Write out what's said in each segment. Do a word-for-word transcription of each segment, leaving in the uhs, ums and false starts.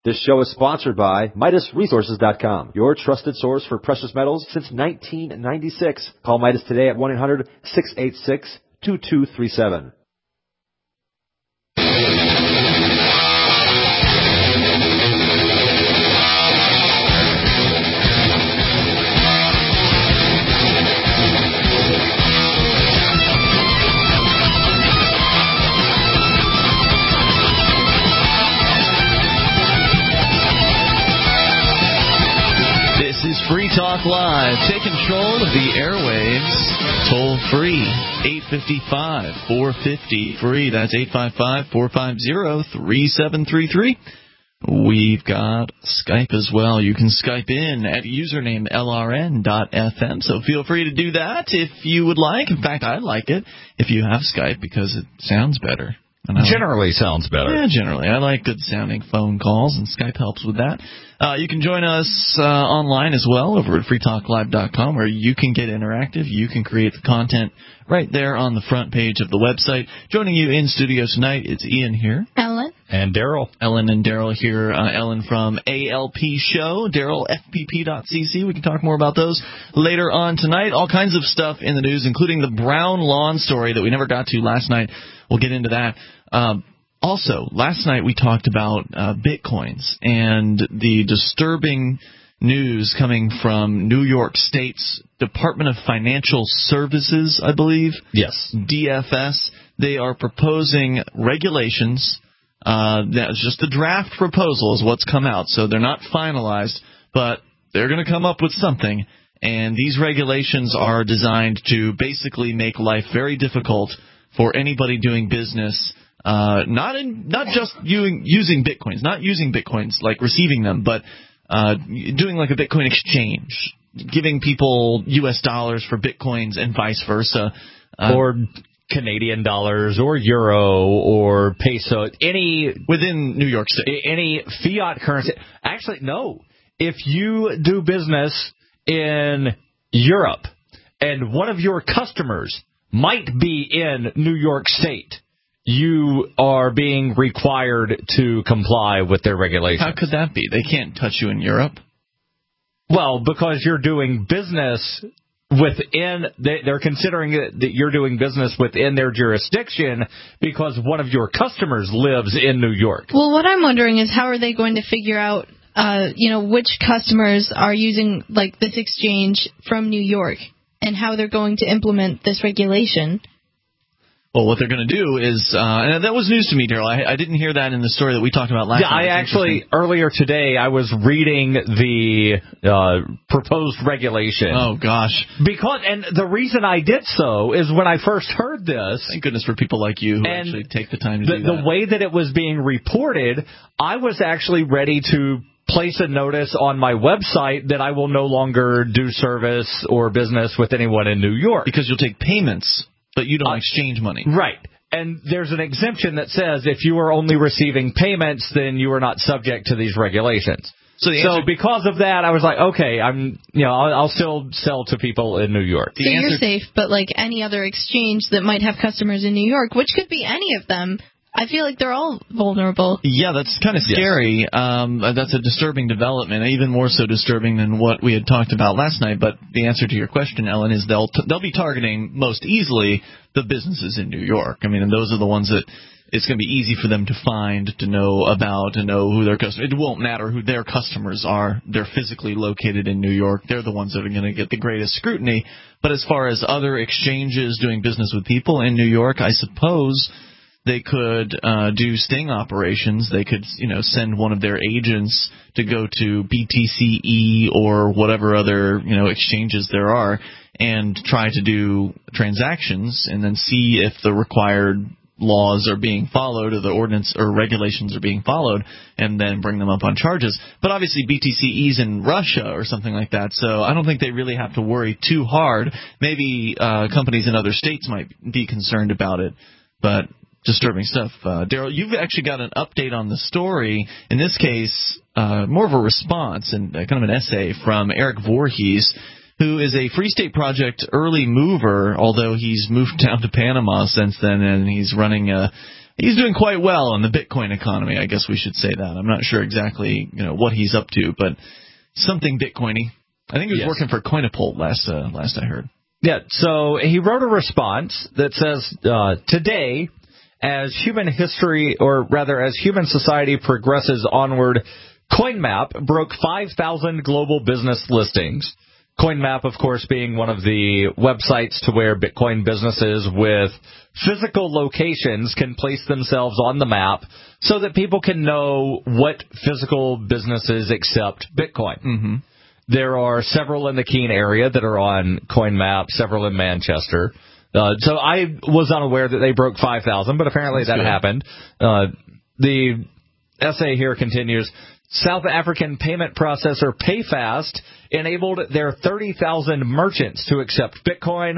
This show is sponsored by Midas Resources dot com, your trusted source for precious metals since nineteen ninety-six. Call Midas today at one eight hundred, six eight six, two two three seven. Free Talk Live. Take control of the airwaves. Toll free. eight five five, four five zero, free. That's eight five five, four five zero, three seven three three. We've got Skype as well. You can Skype in at username L R N dot F M. So feel free to do that if you would like. In fact, I like it if you have Skype because it sounds better. Generally sounds better. Yeah, generally. I like good-sounding phone calls, and Skype helps with that. Uh, you can join us uh, online as well over at free talk live dot com, where you can get interactive. You can create the content right there on the front page of the website. Joining you in studio tonight, it's Ian here. Ellen. And Daryl. Ellen and Daryl here. Uh, Ellen from A L P Show. Daryl, F P P dot C C. We can talk more about those later on tonight. All kinds of stuff in the news, including the Brown Lawn story that we never got to last night. We'll get into that. Um, also, last night we talked about uh, Bitcoins and the disturbing news coming from New York State's Department of Financial Services, I believe. Yes. D F S. They are proposing regulations. Uh, that's just a draft proposal is what's come out, so they're not finalized, but they're going to come up with something. And these regulations are designed to basically make life very difficult for anybody doing business, uh, not in, not just using, using Bitcoins, not using Bitcoins, like receiving them, but uh, doing like a Bitcoin exchange, giving people U S dollars for Bitcoins and vice versa. Uh, or Canadian dollars or euro or peso, any within New York State. Any fiat currency. Actually, no. If you do business in Europe and one of your customers might be in New York State, you are being required to comply with their regulations. How could that be? They can't touch you in Europe. Well, because you're doing business within, they're considering that you're doing business within their jurisdiction because one of your customers lives in New York. Well, what I'm wondering is how are they going to figure out, uh, you know, which customers are using like this exchange from New York? And how they're going to implement this regulation. Well, what they're going to do is, uh, and that was news to me, Daryl. I, I didn't hear that in the story that we talked about last yeah, night. I actually, earlier today, I was reading the uh, proposed regulation. Oh, gosh. Because, and the reason I did so is when I first heard this. Thank goodness for people like you who actually take the time to the, do that. The way that it was being reported, I was actually ready to place a notice on my website that I will no longer do service or business with anyone in New York. Because you'll take payments, but you don't uh, exchange money. Right. And there's an exemption that says if you are only receiving payments, then you are not subject to these regulations. So, the answer, so because of that, I was like, okay, I'm, you know, I'll, I'll still sell to people in New York. So you're safe, but like any other exchange that might have customers in New York, which could be any of them, I feel like they're all vulnerable. Yeah, that's kind of scary. Yes. Um, that's a disturbing development, even more so disturbing than what we had talked about last night. But the answer to your question, Ellen, is they'll t- they'll be targeting most easily the businesses in New York. I mean, and those are the ones that it's going to be easy for them to find, to know about, to know who their customers. It won't matter who their customers are. They're physically located in New York. They're the ones that are going to get the greatest scrutiny. But as far as other exchanges doing business with people in New York, I suppose they could uh, do sting operations. They could, you know, send one of their agents to go to B T C E or whatever other, you know, exchanges there are and try to do transactions and then see if the required laws are being followed or the ordinance or regulations are being followed and then bring them up on charges. But obviously B T C E's in Russia or something like that, so I don't think they really have to worry too hard. Maybe uh, companies in other states might be concerned about it, but disturbing stuff. Uh, Daryl, you've actually got an update on the story. In this case, uh, more of a response and uh, kind of an essay from Eric Voorhees, who is a Free State Project early mover, although he's moved down to Panama since then, and he's running a he's doing quite well in the Bitcoin economy. I guess we should say that. I'm not sure exactly, you know, what he's up to, but something Bitcoiny. I think he was yes. working for Coinapult last uh, last I heard. Yeah. So he wrote a response that says, uh, today, as human history, or rather as human society progresses onward, CoinMap broke five thousand global business listings. CoinMap, of course, being one of the websites to where Bitcoin businesses with physical locations can place themselves on the map so that people can know what physical businesses accept Bitcoin. Mm-hmm. There are several in the Keene area that are on CoinMap, several in Manchester. Uh, so I was unaware that they broke five thousand, but apparently That's that good. happened. Uh, the essay here continues. South African payment processor PayFast enabled their thirty thousand merchants to accept Bitcoin,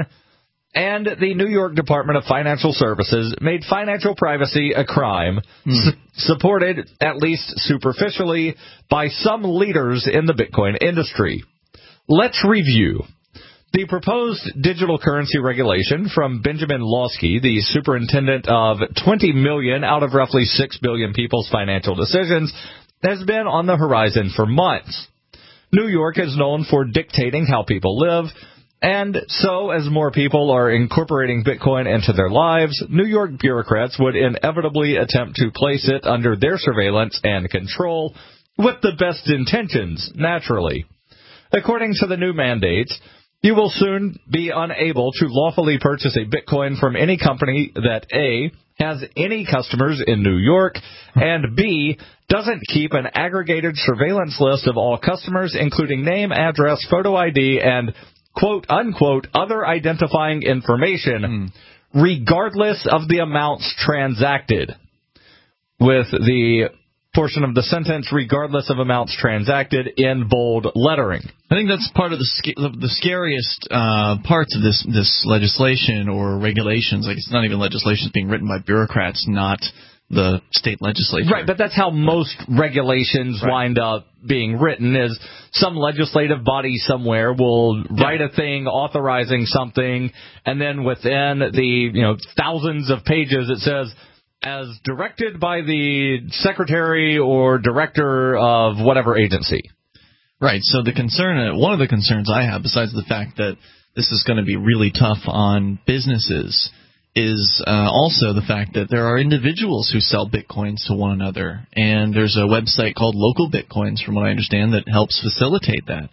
and the New York Department of Financial Services made financial privacy a crime, hmm. su- supported, at least superficially, by some leaders in the Bitcoin industry. Let's review. The proposed digital currency regulation from Benjamin Lawsky, the superintendent of twenty million out of roughly six billion people's financial decisions, has been on the horizon for months. New York is known for dictating how people live, and so as more people are incorporating Bitcoin into their lives, New York bureaucrats would inevitably attempt to place it under their surveillance and control, with the best intentions, naturally. According to the new mandates, you will soon be unable to lawfully purchase a Bitcoin from any company that A, has any customers in New York, and B, doesn't keep an aggregated surveillance list of all customers, including name, address, photo I D, and quote-unquote other identifying information, mm. regardless of the amounts transacted. With the portion of the sentence, regardless of amounts transacted, in bold lettering. I think that's part of the sc- the scariest uh, parts of this this legislation or regulations. Like, it's not even legislation; it's being written by bureaucrats, not the state legislature. Right, but that's how most regulations right. wind up being written, is some legislative body somewhere will yeah. write a thing authorizing something, and then within the, you know, thousands of pages it says, as directed by the secretary or director of whatever agency. Right, so the concern, one of the concerns I have, besides the fact that this is going to be really tough on businesses, is uh, also the fact that there are individuals who sell Bitcoins to one another, and there's a website called Local Bitcoins, from what I understand, that helps facilitate that.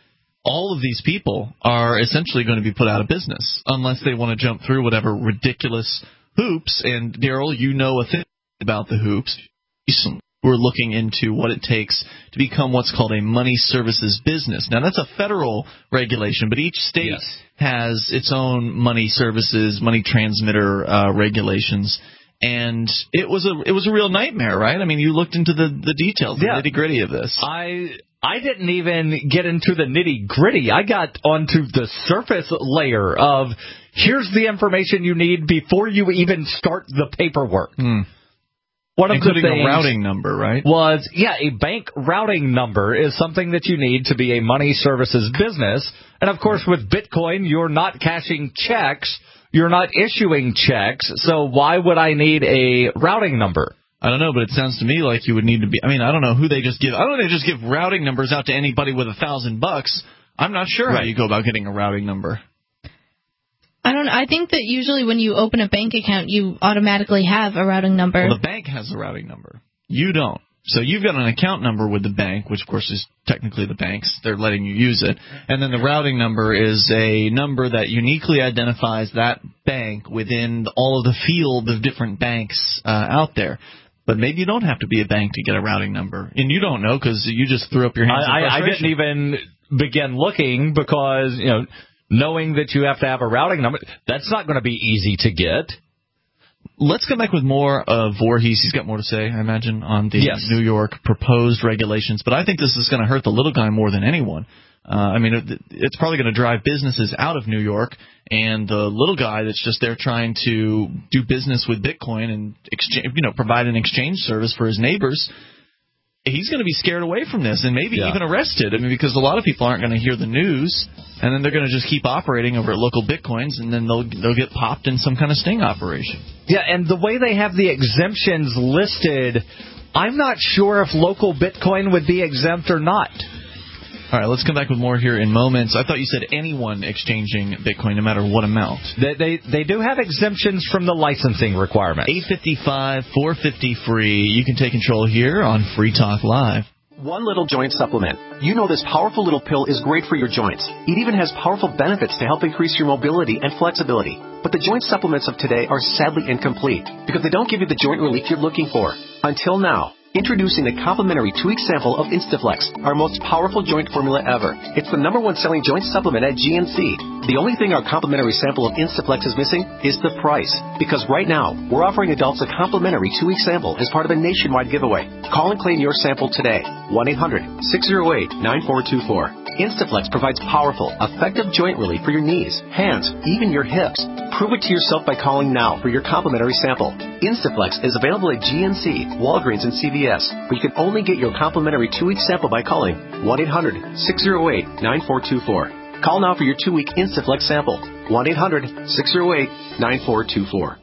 All of these people are essentially going to be put out of business unless they want to jump through whatever ridiculous hoops, and Daryl, you know a thing about the hoops. We're looking into what it takes to become what's called a money services business. Now, that's a federal regulation, but each state yes. has its own money services, money transmitter uh, regulations. And it was a it was a real nightmare, right? I mean, you looked into the, the details, the yeah. nitty-gritty of this. I I didn't even get into the nitty-gritty. I got onto the surface layer of, here's the information you need before you even start the paperwork. Mm. One of Including the things a routing number, right? Was, yeah, a bank routing number is something that you need to be a money services business. And, of course, with Bitcoin, you're not cashing checks. You're not issuing checks. So why would I need a routing number? I don't know, but it sounds to me like you would need to be. I mean, I don't know who they just give. I don't know if they just give routing numbers out to anybody with a thousand bucks. I'm not sure right. how you go about getting a routing number. I don't. I think that usually when you open a bank account, you automatically have a routing number. Well, the bank has a routing number. You don't. So you've got an account number with the bank, which, of course, is technically the bank's. They're letting you use it. And then the routing number is a number that uniquely identifies that bank within all of the field of different banks uh, out there. But maybe you don't have to be a bank to get a routing number. And you don't know because you just threw up your hands I, in I, I didn't even begin looking because, you know, knowing that you have to have a routing number, that's not going to be easy to get. Let's come back with more of Voorhees. He's got more to say, I imagine, on the yes. New York proposed regulations. But I think this is going to hurt the little guy more than anyone. Uh, I mean, it, it's probably going to drive businesses out of New York, and the little guy that's just there trying to do business with Bitcoin and exchange, you know, provide an exchange service for his neighbors, he's going to be scared away from this and maybe yeah. even arrested. I mean, because a lot of people aren't going to hear the news, and then they're going to just keep operating over at local Bitcoins, and then they'll they'll get popped in some kind of sting operation. Yeah, and the way they have the exemptions listed, I'm not sure if local Bitcoin would be exempt or not. All right, let's come back with more here in moments. I thought you said anyone exchanging Bitcoin, no matter what amount. They they, they do have exemptions from the licensing requirements. eight fifty-five, four fifty free. You can take control here on Free Talk Live. One Little Joint Supplement. You know this powerful little pill is great for your joints. It even has powerful benefits to help increase your mobility and flexibility. But the joint supplements of today are sadly incomplete because they don't give you the joint relief you're looking for. Until now. Introducing the complimentary two-week sample of Instaflex, our most powerful joint formula ever. It's the number one selling joint supplement at G N C. The only thing our complimentary sample of Instaflex is missing is the price. Because right now, we're offering adults a complimentary two-week sample as part of a nationwide giveaway. Call and claim your sample today. one eight hundred, six oh eight, nine four two four. Instaflex provides powerful, effective joint relief for your knees, hands, even your hips. Prove it to yourself by calling now for your complimentary sample. Instaflex is available at G N C, Walgreens, and C V S, but you can only get your complimentary two-week sample by calling one eight hundred, six oh eight, nine four two four. Call now for your two-week Instaflex sample. one eight hundred, six oh eight, nine four two four.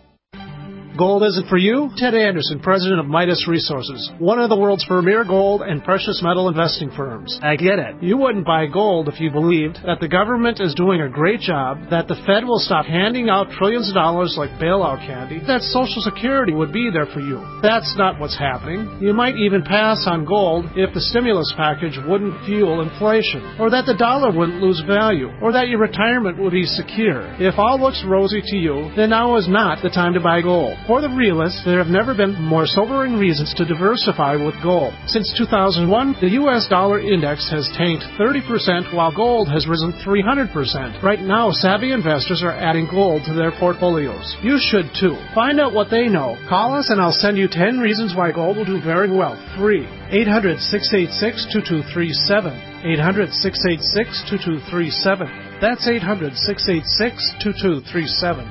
Gold isn't for you? Ted Anderson, president of Midas Resources, one of the world's premier gold and precious metal investing firms. I get it. You wouldn't buy gold if you believed that the government is doing a great job, that the Fed will stop handing out trillions of dollars like bailout candy, that Social Security would be there for you. That's not what's happening. You might even pass on gold if the stimulus package wouldn't fuel inflation, or that the dollar wouldn't lose value, or that your retirement would be secure. If all looks rosy to you, then now is not the time to buy gold. For the realists, there have never been more sobering reasons to diversify with gold. Since two thousand one, the U S dollar index has tanked thirty percent while gold has risen three hundred percent. Right now, savvy investors are adding gold to their portfolios. You should too. Find out what they know. Call us and I'll send you ten reasons why gold will do very well. Free. eight hundred, six eight six, two two three seven. eight hundred, six eight six, two two three seven. That's eight hundred, six eight six, two two three seven.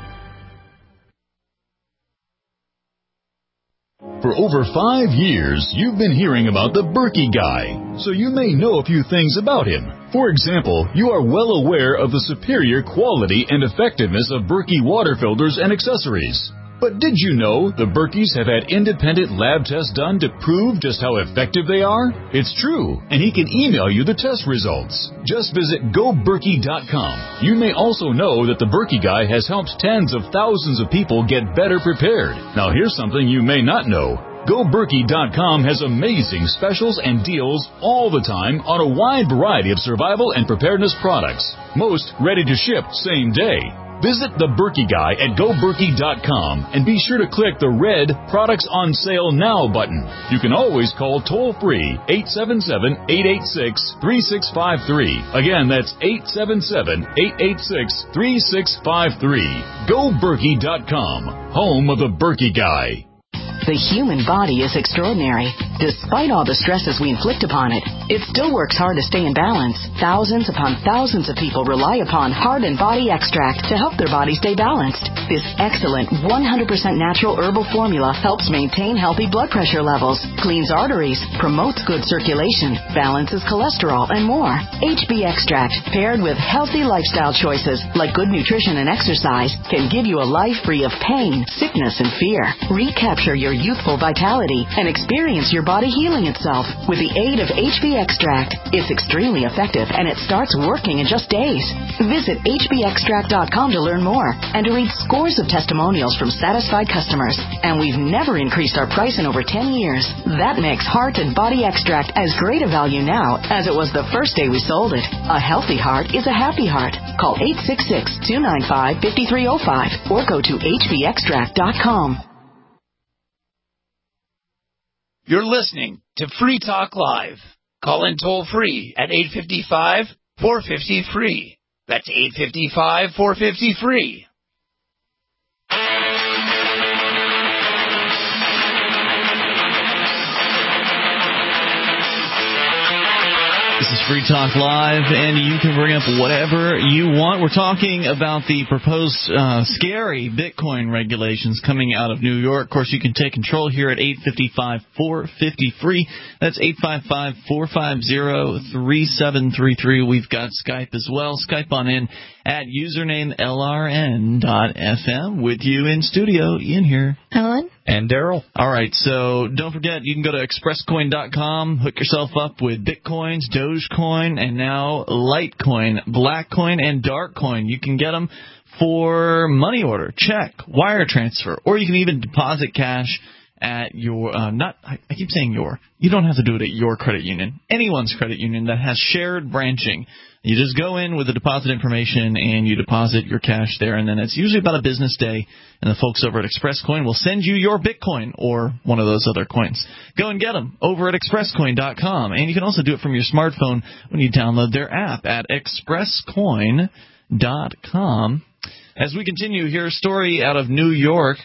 For over five years, you've been hearing about the Berkey Guy, so you may know a few things about him. For example, you are well aware of the superior quality and effectiveness of Berkey water filters and accessories. But did you know the Berkeys have had independent lab tests done to prove just how effective they are? It's true, and he can email you the test results. Just visit go berkey dot com. You may also know that the Berkey Guy has helped tens of thousands of people get better prepared. Now here's something you may not know. go berkey dot com has amazing specials and deals all the time on a wide variety of survival and preparedness products. Most ready to ship same day. Visit the Berkey Guy at go berkey dot com and be sure to click the red Products on Sale Now button. You can always call toll-free eight seven seven, eight eight six, three six five three. Again, that's eight seven seven, eight eight six, three six five three. go berkey dot com, home of the Berkey Guy. The human body is extraordinary. Despite all the stresses we inflict upon it, it still works hard to stay in balance. Thousands upon thousands of people rely upon Heart and Body Extract to help their body stay balanced. This excellent one hundred percent natural herbal formula helps maintain healthy blood pressure levels, cleans arteries, promotes good circulation, balances cholesterol, and more. H B Extract, paired with healthy lifestyle choices like good nutrition and exercise, can give you a life free of pain, sickness, and fear. Recapture your youthful vitality and experience your body healing itself with the aid of H B Extract. It's extremely effective and it starts working in just days. Visit H B extract dot com to learn more and to read scores of testimonials from satisfied customers. And we've never increased our price in over ten years. That makes Heart and Body Extract as great a value now as it was the first day we sold it. A healthy heart is a happy heart. Call eight six six, two nine five, five three zero five or go to H B extract dot com. You're listening to Free Talk Live. Call in toll-free at eight five five, four five zero, free. That's eight five five, four five zero, free. This is Free Talk Live, and you can bring up whatever you want. We're talking about the proposed uh, scary Bitcoin regulations coming out of New York. Of course, you can take control here at eight five five, four five zero, free. That's eight five five, four five zero, three seven three three. We've got Skype as well. Skype on in at username L R N dot F M. With you in studio, Ian here. Ellen? And Daryl. All right, so don't forget, you can go to express coin dot com, hook yourself up with Bitcoins, Dogecoin, and now Litecoin, Blackcoin, and Darkcoin. You can get them for money order, check, wire transfer, or you can even deposit cash at your, uh, not, I, I keep saying your, you don't have to do it at your credit union, anyone's credit union that has shared branching. You just go in with the deposit information and you deposit your cash there, and then it's usually about a business day, and the folks over at Express Coin will send you your Bitcoin or one of those other coins. Go and get them over at express coin dot com, and you can also do it from your smartphone when you download their app at express coin dot com. As we continue, here's a story out of New York.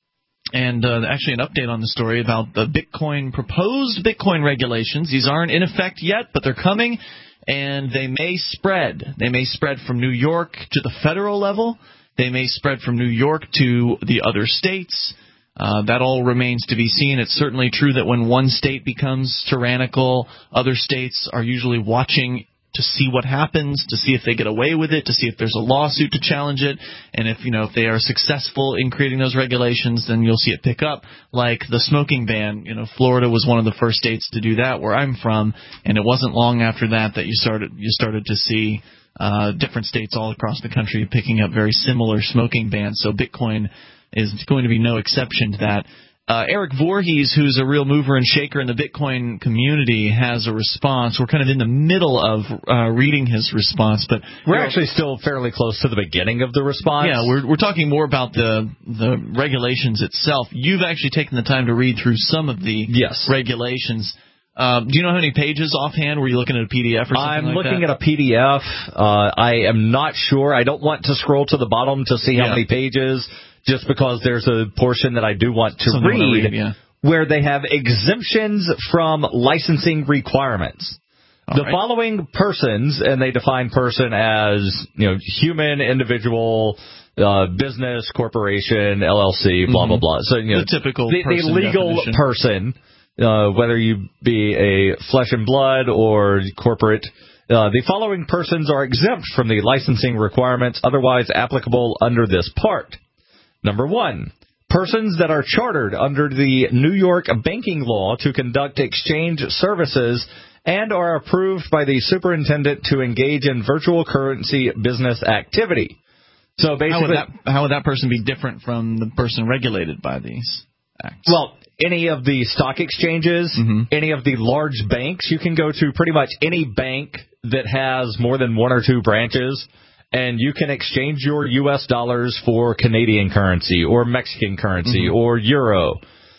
And uh, actually an update on the story about the Bitcoin, proposed Bitcoin regulations. These aren't in effect yet, but they're coming, and they may spread. They may spread from New York to the federal level. They may spread from New York to the other states. Uh, that all remains to be seen. It's certainly true that when one state becomes tyrannical, other states are usually watching to see what happens, to see if they get away with it, to see if there's a lawsuit to challenge it, and if, you know, if they are successful in creating those regulations, then you'll see it pick up. Like the smoking ban, you know, Florida was one of the first states to do that, where I'm from, and it wasn't long after that that you started you started to see uh, different states all across the country picking up very similar smoking bans. So Bitcoin is going to be no exception to that. Uh, Eric Voorhees, who's a real mover and shaker in the Bitcoin community, has a response. We're kind of in the middle of uh, reading his response, but we're actually still fairly close to the beginning of the response. Yeah, we're we're talking more about the the regulations itself. You've actually taken the time to read through some of the yes. regulations. Um, do you know how many pages offhand? Were you looking at a P D F or something I'm like looking that? at a P D F. Uh, I am not sure. I don't want to scroll to the bottom to see how yeah. many pages, just because there's a portion that I do want to Something read, read yeah. where they have exemptions from licensing requirements. All the right. following persons, and they define person as, you know, human, individual, uh, business, corporation, L L C, blah, mm-hmm. blah, blah. So, you know, the typical the, person the legal definition. person, uh, whether you be a flesh and blood or corporate. Uh, the following persons are exempt from the licensing requirements otherwise applicable under this part. Number one, persons that are chartered under the New York banking law to conduct exchange services and are approved by the superintendent to engage in virtual currency business activity. So basically, how would that, how would that person be different from the person regulated by these acts? Well, any of the stock exchanges, mm-hmm. any of the large banks, you can go to pretty much any bank that has more than one or two branches, and you can exchange your U S dollars for Canadian currency or Mexican currency mm-hmm. or euro.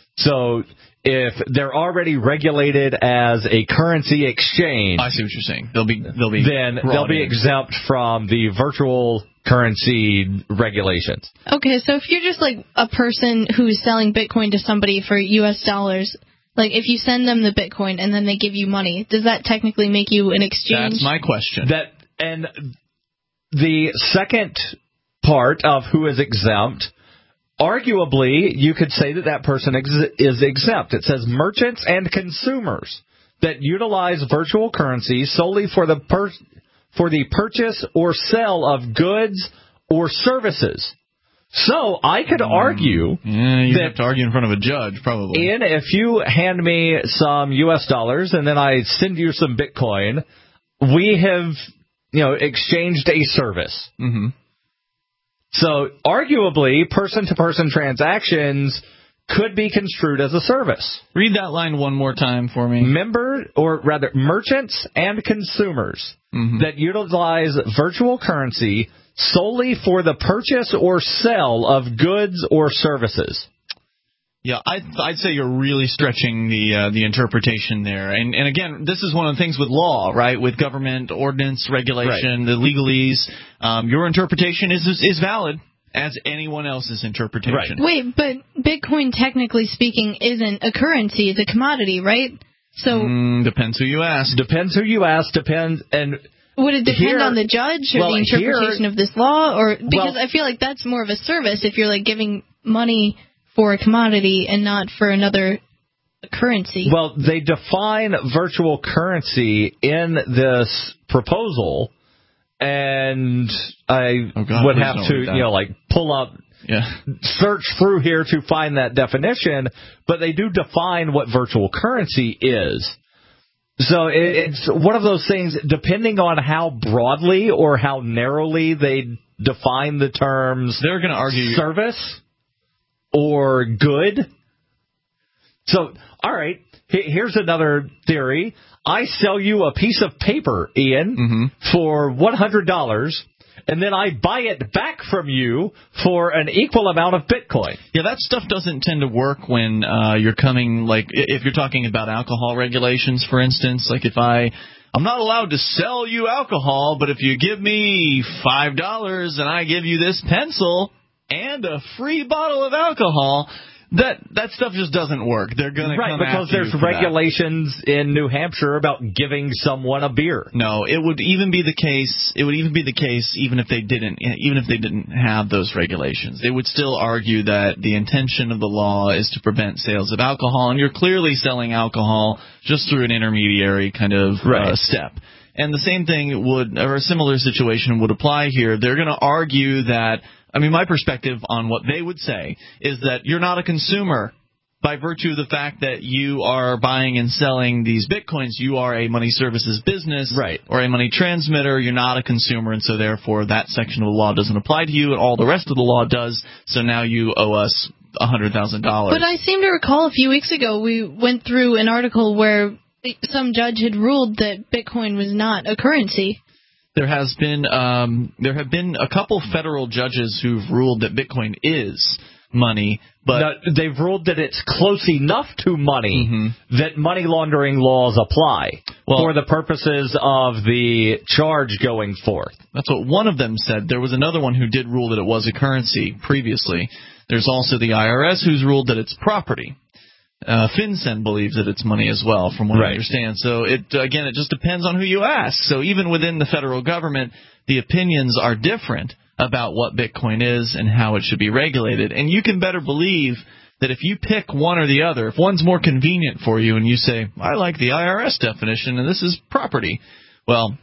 So if they're already regulated as a currency exchange, I see what you're saying. They'll be they'll be then they'll be in. exempt from the virtual currency regulations. Okay, so if you're just like a person who's selling Bitcoin to somebody for U S dollars, like if you send them the Bitcoin and then they give you money, does that technically make you an exchange? That's my question. That and the second part of who is exempt, arguably, you could say that that person ex- is exempt. It says merchants and consumers that utilize virtual currency solely for the per- for the purchase or sale of goods or services. So I could argue yeah, you that have to argue in front of a judge, probably. Ian, if you hand me some U S dollars and then I send you some Bitcoin, we have, you know, exchanged a service. Mm-hmm. So arguably, person-to-person transactions could be construed as a service. Read that line one more time for me. Member, or rather, merchants and consumers mm-hmm. that utilize virtual currency solely for the purchase or sale of goods or services. Yeah, I'd, I'd say you're really stretching the uh, the interpretation there. And, and again, this is one of the things with law, right? With government, ordinance, regulation, right. the legalese. Um, your interpretation is, is is valid as anyone else's interpretation. Right. Wait, but Bitcoin, technically speaking, isn't a currency. It's a commodity, right? So mm, depends who you ask. Depends who you ask. Depends and. Would it depend here, on the judge or well, the interpretation here, of this law, or because well, I feel like that's more of a service if you're like giving money for a commodity and not for another currency. Well, they define virtual currency in this proposal, and I oh God, would have to, you know, like pull up, yeah. search through here to find that definition. But they do define what virtual currency is. So it's one of those things, depending on how broadly or how narrowly they define the terms, they're going to argue service or good. So, all right, here's another theory. I sell you a piece of paper, Ian, mm-hmm. for one hundred dollars. And then I buy it back from you for an equal amount of Bitcoin. Yeah, that stuff doesn't tend to work when uh, you're coming, like, if you're talking about alcohol regulations, for instance. Like, if I, I'm not allowed to sell you alcohol, but if you give me five dollars and I give you this pencil and a free bottle of alcohol, that that stuff just doesn't work. They're going to right, come because after there's you for regulations that. in New Hampshire about giving someone a beer. No, it would even be the case. It would even be the case even if they didn't, even if they didn't have those regulations. They would still argue that the intention of the law is to prevent sales of alcohol, and you're clearly selling alcohol just through an intermediary kind of right. uh, step. And the same thing would, or a similar situation would apply here. They're going to argue that. I mean, my perspective on what they would say is that you're not a consumer by virtue of the fact that you are buying and selling these Bitcoins. You are a money services business right. or a money transmitter. You're not a consumer, and so therefore that section of the law doesn't apply to you, and all the rest of the law does, so now you owe us one hundred thousand dollars. But I seem to recall a few weeks ago we went through an article where some judge had ruled that Bitcoin was not a currency. There has been um, there have been a couple federal judges who've ruled that Bitcoin is money, but now, they've ruled that it's close enough to money mm-hmm. that money laundering laws apply well, for the purposes of the charge going forth. That's what one of them said. There was another one who did rule that it was a currency previously. There's also the I R S who's ruled that it's property. Uh, FinCEN believes that it's money as well, from what right. I understand. So, it again, it just depends on who you ask. So even within the federal government, the opinions are different about what Bitcoin is and how it should be regulated. And you can better believe that if you pick one or the other, if one's more convenient for you and you say, I like the I R S definition and this is property, well,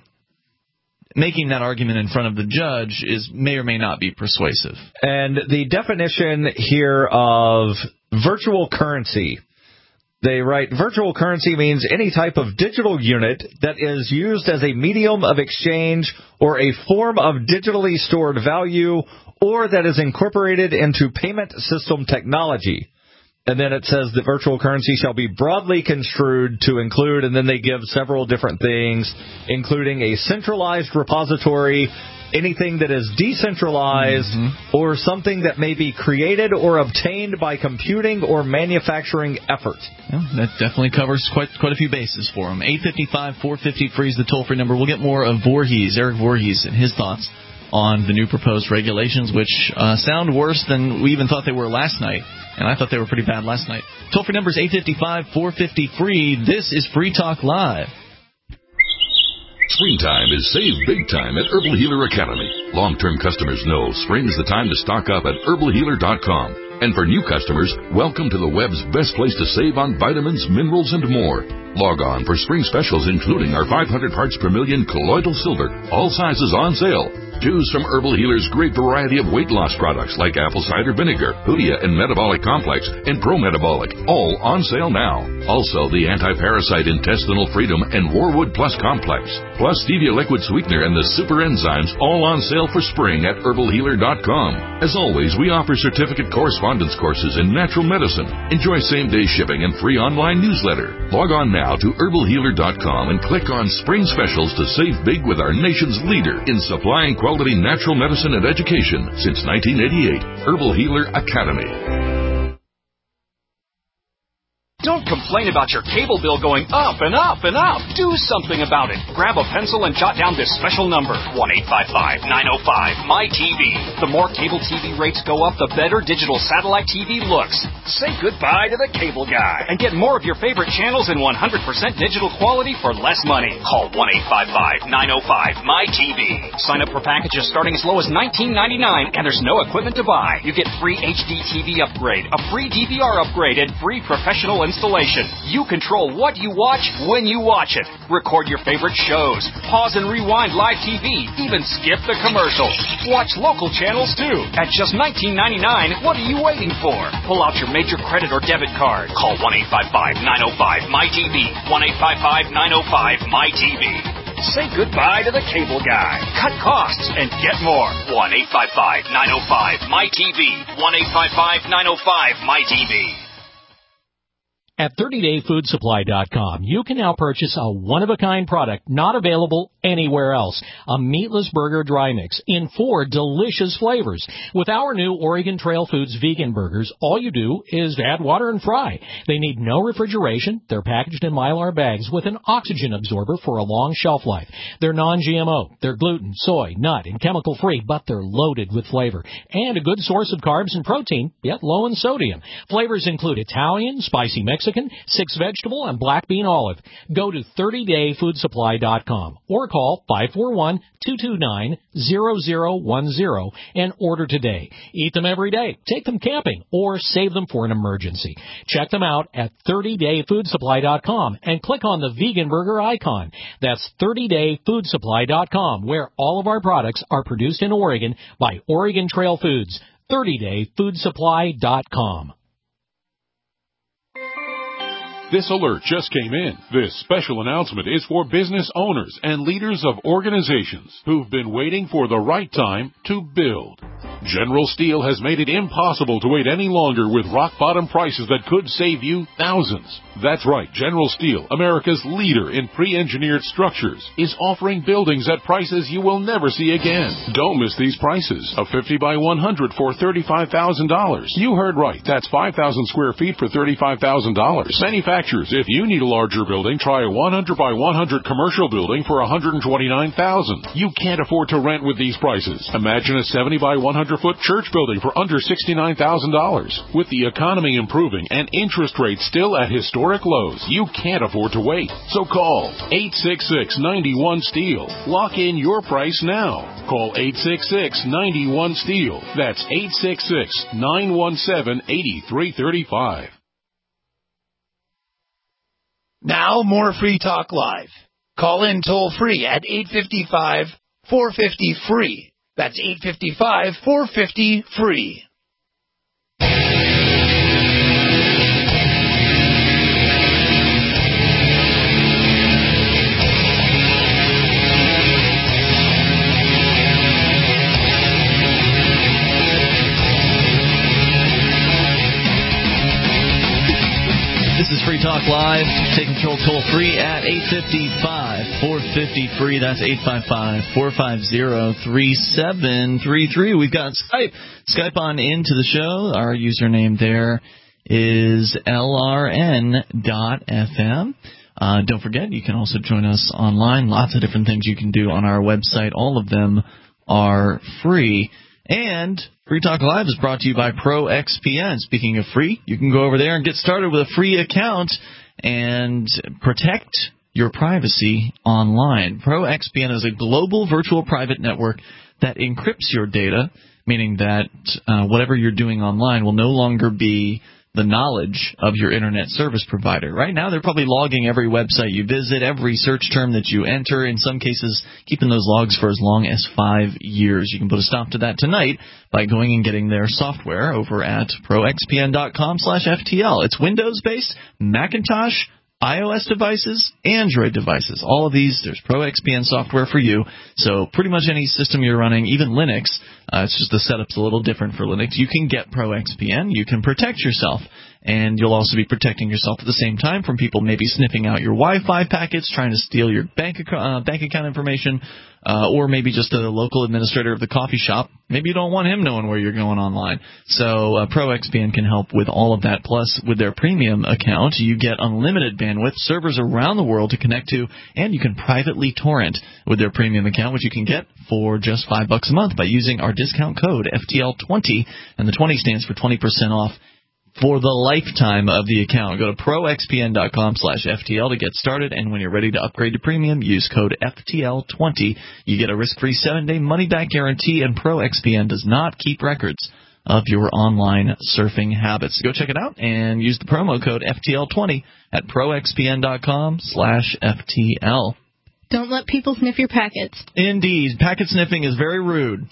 making that argument in front of the judge is may or may not be persuasive. And the definition here of virtual currency, they write, virtual currency means any type of digital unit that is used as a medium of exchange or a form of digitally stored value or that is incorporated into payment system technology. And then it says that virtual currency shall be broadly construed to include, and then they give several different things, including a centralized repository, anything that is decentralized, mm-hmm. or something that may be created or obtained by computing or manufacturing effort. Yeah, that definitely covers quite quite a few bases for them. eight five five, four five zero, free is the toll-free number. We'll get more of Voorhees, Eric Voorhees, and his thoughts on the new proposed regulations, which uh, sound worse than we even thought they were last night. And I thought they were pretty bad last night. Toll-free number is eight five five, four five zero, free. This is Free Talk Live. Springtime is save big time at Herbal Healer Academy. Long-term customers know spring's the time to stock up at herbal healer dot com. And for new customers, welcome to the web's best place to save on vitamins, minerals, and more. Log on for spring specials including our five hundred parts per million colloidal silver, all sizes on sale. Choose from Herbal Healer's great variety of weight loss products like apple cider vinegar, Hoodia and Metabolic Complex, and Pro Metabolic, all on sale now. Also, the anti-parasite Intestinal Freedom and Warwood Plus Complex, plus Stevia Liquid Sweetener and the Super Enzymes, all on sale for spring at herbal healer dot com. As always, we offer certificate correspondence courses in natural medicine. Enjoy same-day shipping and free online newsletter. Log on now to herbal healer dot com and click on Spring Specials to save big with our nation's leader in supplying quality natural medicine and education since nineteen eighty-eight. Herbal Healer Academy. Don't complain about your cable bill going up and up and up. Do something about it. Grab a pencil and jot down this special number, one eight five five, nine oh five, M Y T V. The more cable T V rates go up, the better digital satellite T V looks. Say goodbye to the cable guy and get more of your favorite channels in one hundred percent digital quality for less money. Call one eight five five, nine oh five, M Y T V. Sign up for packages starting as low as nineteen ninety-nine, and there's no equipment to buy. You get free H D T V upgrade, a free D V R upgrade, and free professional installation. You control what you watch when you watch it. Record your favorite shows. Pause and rewind live T V. Even skip the commercials. Watch local channels too. At just nineteen ninety-nine, what are you waiting for? Pull out your major credit or debit card. Call one eight five five, nine oh five, M Y T V. one eight five five, nine oh five, M Y T V. Say goodbye to the cable guy. Cut costs and get more. one eight five five, nine oh five, M Y T V. one eight five five, nine oh five, M Y T V. At thirty day food supply dot com, you can now purchase a one-of-a-kind product not available anywhere else. A meatless burger dry mix in four delicious flavors. With our new Oregon Trail Foods vegan burgers, all you do is add water and fry. They need no refrigeration. They're packaged in Mylar bags with an oxygen absorber for a long shelf life. They're non G M O. They're gluten, soy, nut, and chemical-free, but they're loaded with flavor. And a good source of carbs and protein, yet low in sodium. Flavors include Italian, spicy Mexican, six vegetable, and black bean olive. Go to thirty day food supply dot com or call five four one, two two nine, zero zero one zero and order today. Eat them every day, take them camping, or save them for an emergency. Check them out at thirty day food supply dot com and click on the vegan burger icon. That's thirty day food supply dot com, where all of our products are produced in Oregon by Oregon Trail Foods. thirty day food supply dot com. This alert just came in. This special announcement is for business owners and leaders of organizations who've been waiting for the right time to build. General Steel has made it impossible to wait any longer with rock-bottom prices that could save you thousands. That's right, General Steel, America's leader in pre-engineered structures, is offering buildings at prices you will never see again. Don't miss these prices. A fifty by one hundred for thirty-five thousand dollars. You heard right. That's five thousand square feet for thirty-five thousand dollars. Manufacturers, if you need a larger building, try a one hundred by one hundred commercial building for one hundred twenty-nine thousand dollars. You can't afford to rent with these prices. Imagine a seventy by one hundred foot church building for under sixty-nine thousand dollars. With the economy improving and interest rates still at historic lows, you can't afford to wait. So call eight six six, nine one, STEEL. Lock in your price now. Call eight six six, nine one, STEEL. That's eight six six, nine one seven, eight three three five. Now more Free Talk Live. Call in toll free at eight five five, four five zero, free. That's eight five five, four five zero, free. This is Free Talk Live. Take control toll free at eight five five, four five zero, free. That's eight five five, four five zero, three seven three three. We've got Skype. Skype on into the show. Our username there is L R N dot F M. Uh, don't forget, you can also join us online. Lots of different things you can do on our website. All of them are free. And Free Talk Live is brought to you by Pro X P N. Speaking of free, you can go over there and get started with a free account and protect your privacy online. Pro X P N is a global virtual private network that encrypts your data, meaning that uh, whatever you're doing online will no longer be the knowledge of your internet service provider. Right now, they're probably logging every website you visit, every search term that you enter, in some cases keeping those logs for as long as five years. You can put a stop to that tonight by going and getting their software over at pro x p n dot com slash F T L. It's Windows-based, Macintosh, iOS devices, Android devices. All of these, there's Pro X P N software for you. So pretty much any system you're running, even Linux, uh, it's just the setup's a little different for Linux. You can get Pro X P N. You can protect yourself. And you'll also be protecting yourself at the same time from people maybe sniffing out your Wi-Fi packets, trying to steal your bank account, uh, bank account information, uh, or maybe just a local administrator of the coffee shop. Maybe you don't want him knowing where you're going online. So uh, ProXPN can help with all of that. Plus, with their premium account, you get unlimited bandwidth, servers around the world to connect to, and you can privately torrent with their premium account, which you can get for just five bucks a month by using our discount code F T L twenty, and the twenty stands for twenty percent off for the lifetime of the account. Go to proxpn.com slash FTL to get started, and when you're ready to upgrade to premium, use code F T L twenty. You get a risk-free seven-day money-back guarantee, and ProXPN does not keep records of your online surfing habits. Go check it out and use the promo code F T L twenty at proxpn.com slash FTL. Don't let people sniff your packets. Indeed. Packet sniffing is very rude.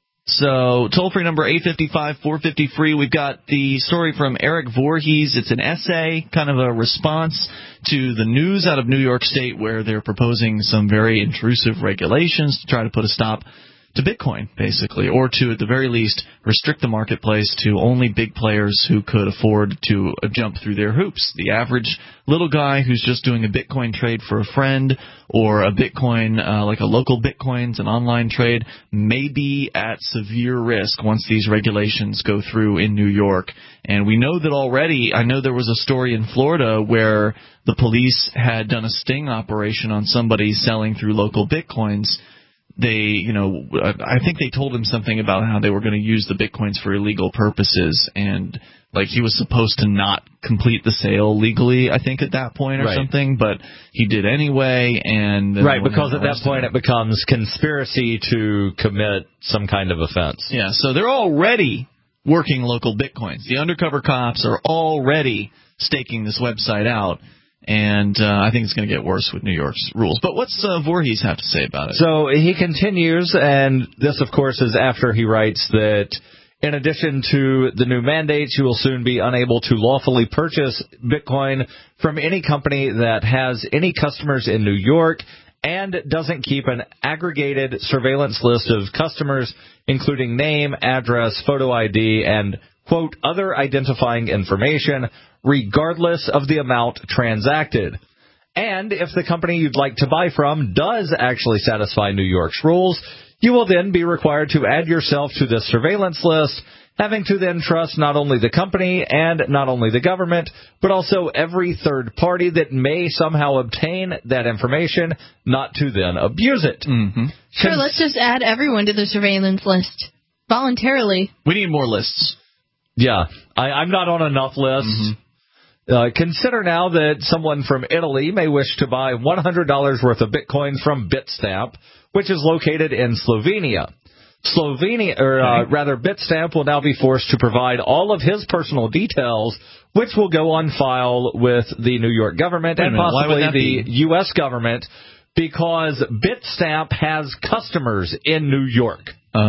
So, toll-free number eight five five, four five zero, free. We've got the story from Eric Voorhees. It's an essay, kind of a response to the news out of New York State where they're proposing some very intrusive regulations to try to put a stop to Bitcoin, basically, or to, at the very least, restrict the marketplace to only big players who could afford to uh, jump through their hoops. The average little guy who's just doing a Bitcoin trade for a friend or a Bitcoin, uh, like a local Bitcoin's an online trade, may be at severe risk once these regulations go through in New York. And we know that already. I know there was a story in Florida where the police had done a sting operation on somebody selling through local Bitcoins. They, you know, I think they told him something about how they were going to use the Bitcoins for illegal purposes, and like he was supposed to not complete the sale legally, I think, at that point or right. something, but he did anyway. And right, because at that point it becomes conspiracy to commit some kind of offense. Yeah, so they're already working local Bitcoins. The undercover cops are already staking this website out. And uh, I think it's going to get worse with New York's rules. But what's uh, Voorhees have to say about it? So he continues, and this, of course, is after he writes that in addition to the new mandates, you will soon be unable to lawfully purchase Bitcoin from any company that has any customers in New York and doesn't keep an aggregated surveillance list of customers, including name, address, photo I D, and, quote, other identifying information, regardless of the amount transacted. And if the company you'd like to buy from does actually satisfy New York's rules, you will then be required to add yourself to this surveillance list, having to then trust not only the company and not only the government, but also every third party that may somehow obtain that information, not to then abuse it. Mm-hmm. Sure, let's just add everyone to the surveillance list voluntarily. We need more lists. Yeah, I, I'm not on enough lists. Mm-hmm. Uh, consider now that someone from Italy may wish to buy one hundred dollars worth of Bitcoin from Bitstamp, which is located in Slovenia. Slovenia, or uh, rather, Bitstamp will now be forced to provide all of his personal details, which will go on file with the New York government and possibly the U S government, because Bitstamp has customers in New York.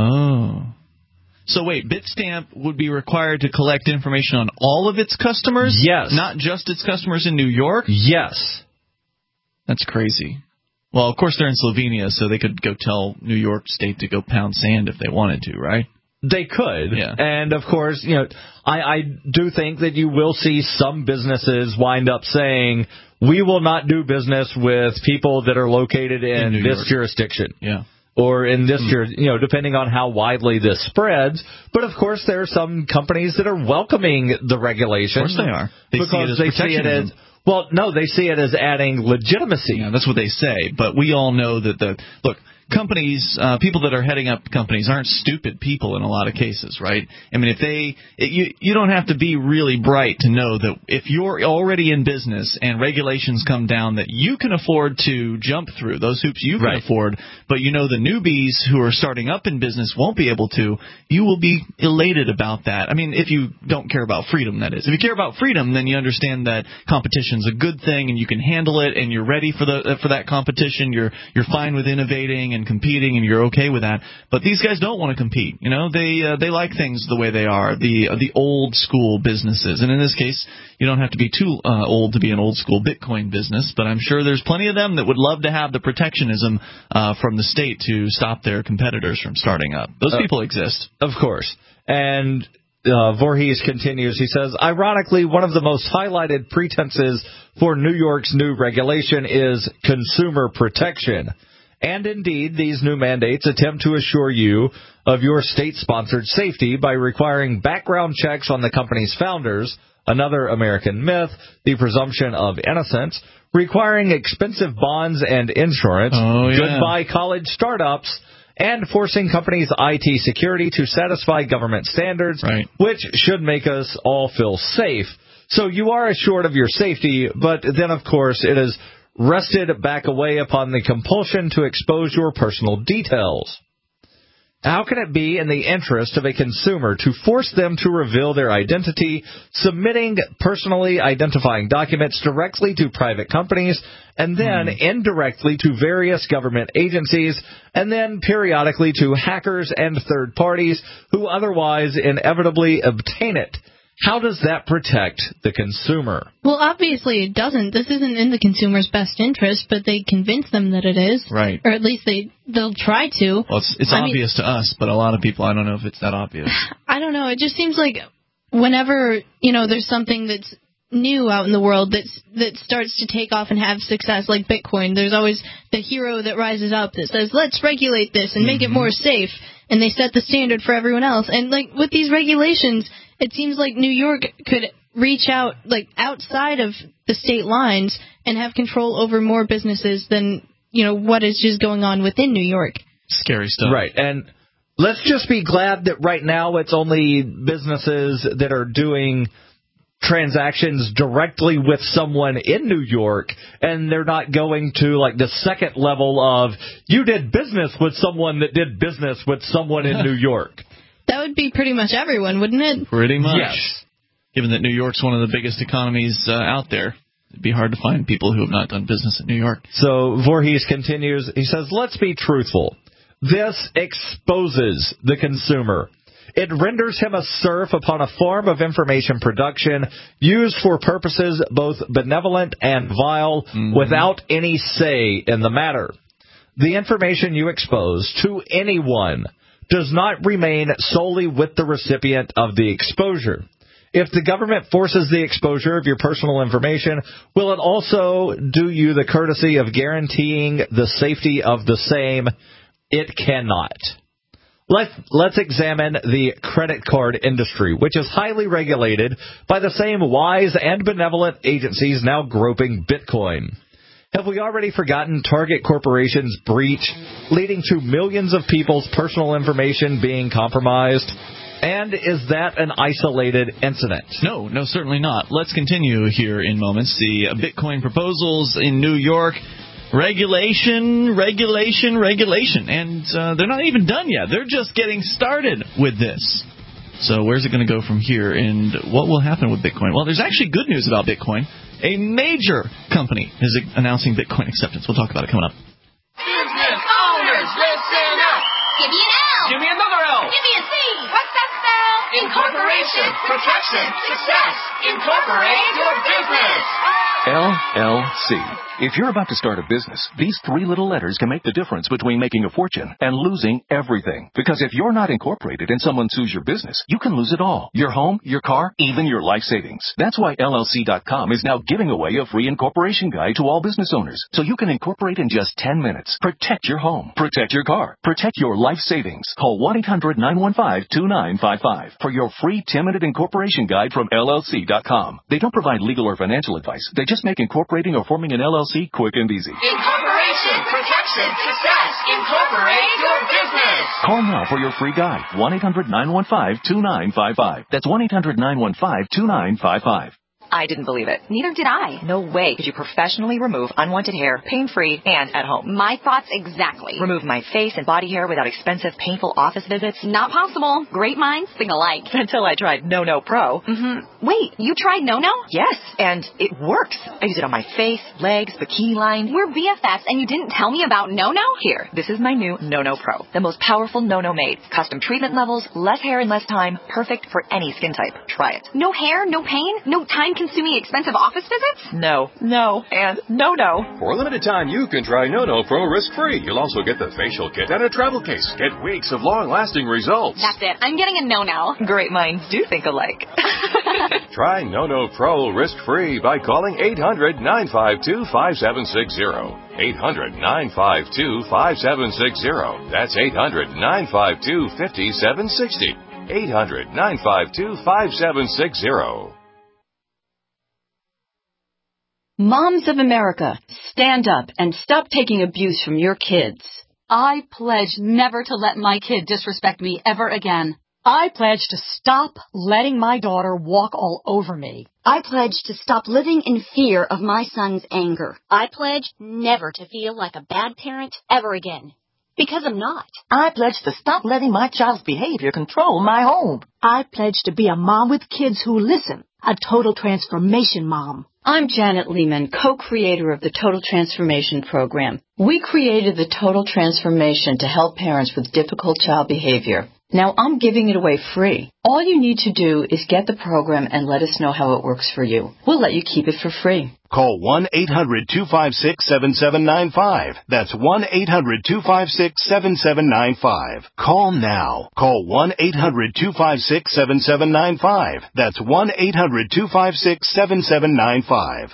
Oh. So wait, Bitstamp would be required to collect information on all of its customers? Yes. Not just its customers in New York? Yes. That's crazy. Well, of course they're in Slovenia, so they could go tell New York State to go pound sand if they wanted to, right? They could. Yeah. And, of course, you know, I, I do think that you will see some businesses wind up saying, we will not do business with people that are located in, in this York. jurisdiction. Yeah. Or in this year, you know, depending on how widely this spreads. But, of course, there are some companies that are welcoming the regulation. Of course they are. They because see it as they see it as, well, no, they see it as adding legitimacy. Yeah, that's what they say. But we all know that the, look, companies, uh, people that are heading up companies aren't stupid people in a lot of cases, right? I mean, if they, it, you, you don't have to be really bright to know that if you're already in business and regulations come down that you can afford to jump through, those hoops you can right. afford, but you know the newbies who are starting up in business won't be able to, you will be elated about that. I mean, if you don't care about freedom, that is. If you care about freedom, then you understand that competition's a good thing and you can handle it and you're ready for the for that competition. You're you're fine with innovating and competing, and you're okay with that. But these guys don't want to compete. You know, they uh, they like things the way they are, the uh, the old school businesses. And in this case, you don't have to be too uh, old to be an old school Bitcoin business. But I'm sure there's plenty of them that would love to have the protectionism uh, from the state to stop their competitors from starting up. Those uh, people exist, of course. And uh, Voorhees continues. He says, ironically, one of the most highlighted pretenses for New York's new regulation is consumer protection. And indeed, these new mandates attempt to assure you of your state-sponsored safety by requiring background checks on the company's founders, another American myth, the presumption of innocence, requiring expensive bonds and insurance, oh, yeah. goodbye college startups, and forcing companies' I T security to satisfy government standards, right. which should make us all feel safe. So you are assured of your safety, but then, of course, it is rested back away upon the compulsion to expose your personal details. How can it be in the interest of a consumer to force them to reveal their identity, submitting personally identifying documents directly to private companies, and then hmm. indirectly to various government agencies, and then periodically to hackers and third parties who otherwise inevitably obtain it? How does that protect the consumer? Well, obviously it doesn't. This isn't in the consumer's best interest, but they convince them that it is. Right. Or at least they, they'll try to. Well, it's, it's I obvious mean, to us, but a lot of people, I don't know if it's that obvious. I don't know. It just seems like whenever, you know, there's something that's new out in the world that's, that starts to take off and have success, like Bitcoin, there's always the hero that rises up that says, let's regulate this and make mm-hmm. it more safe. And they set the standard for everyone else. And, like, with these regulations, it seems like New York could reach out, like, outside of the state lines and have control over more businesses than, you know, what is just going on within New York. Scary stuff. Right. And let's just be glad that right now it's only businesses that are doing transactions directly with someone in New York, and they're not going to, like, the second level of, you did business with someone that did business with someone in New York. That would be pretty much everyone, wouldn't it? Pretty much. Yes. Given that New York's one of the biggest economies uh, out there, it'd be hard to find people who have not done business in New York. So Voorhees continues, he says, let's be truthful. This exposes the consumer. It renders him a serf upon a form of information production used for purposes both benevolent and vile, mm-hmm. without any say in the matter. The information you expose to anyone does not remain solely with the recipient of the exposure. If the government forces the exposure of your personal information, will it also do you the courtesy of guaranteeing the safety of the same? It cannot. Let's, let's examine the credit card industry, which is highly regulated by the same wise and benevolent agencies now groping Bitcoin. Have we already forgotten Target Corporation's breach, leading to millions of people's personal information being compromised? And is that an isolated incident? No, no, certainly not. Let's continue here in moments. The uh, Bitcoin proposals in New York. Regulation, regulation, regulation. And uh, they're not even done yet. They're just getting started with this. So where's it going to go from here? And what will happen with Bitcoin? Well, there's actually good news about Bitcoin. A major company is announcing Bitcoin acceptance. We'll talk about it coming up. Business owners, listen up. Give me an L. Give me another L. Give me a C. What's that spell? Incorporation, protection, success. Incorporate your business. L L C. If you're about to start a business, these three little letters can make the difference between making a fortune and losing everything. Because if you're not incorporated and someone sues your business, you can lose it all. Your home, your car, even your life savings. That's why L L C dot com is now giving away a free incorporation guide to all business owners. So you can incorporate in just ten minutes. Protect your home. Protect your car. Protect your life savings. Call one eight hundred nine one five two nine five five for your free ten minute incorporation guide from L L C dot com. They don't provide legal or financial advice. They just make incorporating or forming an L L C quick and easy. Incorporation, protection, success. Incorporate your business. Call now for your free guide. one eight hundred nine one five two nine five five. That's one eight hundred nine one five two nine five five. I didn't believe it. Neither did I. No way could you professionally remove unwanted hair, pain-free, and at home. My thoughts exactly. Remove my face and body hair without expensive, painful office visits? Not possible. Great minds think alike. Until I tried No No Pro. Mm-hmm. Wait, you tried No No? Yes, and it works. I use it on my face, legs, bikini line. We're B F Fs, and you didn't tell me about No No? Here, this is my new No No Pro. The most powerful No No made. Custom treatment levels, less hair in less time. Perfect for any skin type. Try it. No hair, no pain, no time time-consuming, expensive office visits? No, no, and no, no. For a limited time, you can try NoNo Pro risk-free. You'll also get the facial kit and a travel case. Get weeks of long-lasting results. That's it. I'm getting a no-no. Great minds do think alike. Try NoNo Pro risk-free by calling eight hundred, nine five two, five seven six zero. eight hundred, nine five two, five seven six zero. That's eight hundred, nine five two, five seven six zero. eight hundred, nine five two, five seven six zero. Moms of America, stand up and stop taking abuse from your kids. I pledge never to let my kid disrespect me ever again. I pledge to stop letting my daughter walk all over me. I pledge to stop living in fear of my son's anger. I pledge never to feel like a bad parent ever again. Because I'm not. I pledge to stop letting my child's behavior control my home. I pledge to be a mom with kids who listen, a total transformation mom. I'm Janet Lehman, co-creator of the Total Transformation Program. We created the Total Transformation to help parents with difficult child behavior. Now I'm giving it away free. All you need to do is get the program and let us know how it works for you. We'll let you keep it for free. Call one eight hundred, two five six, seven seven nine five. That's one eight hundred, two five six, seven seven nine five. Call now. Call one eight hundred, two five six, seven seven nine five. That's one eight hundred, two five six, seven seven nine five.